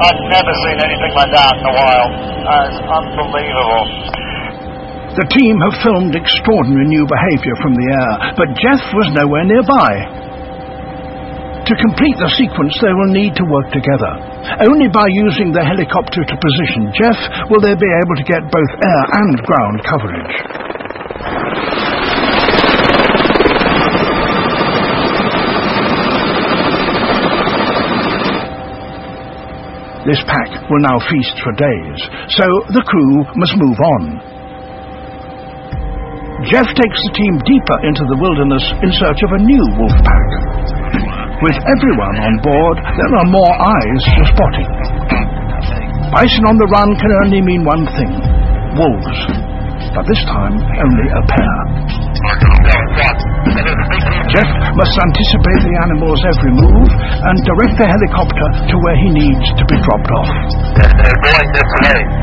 I've never seen anything like that in the wild. It's unbelievable. The team have filmed extraordinary new behaviour from the air, but Jeff was nowhere nearby. To complete the sequence, they will need to work together. Only by using the helicopter to position Jeff will they be able to get both air and ground coverage. This pack will now feast for days, so the crew must move on. Jeff takes the team deeper into the wilderness in search of a new wolf pack. With everyone on board, there are more eyes for spotting. Bison on the run can only mean one thing: wolves. But this time, only a pair. Jeff must anticipate the animal's every move and direct the helicopter to where he needs to be dropped off. They're going this way.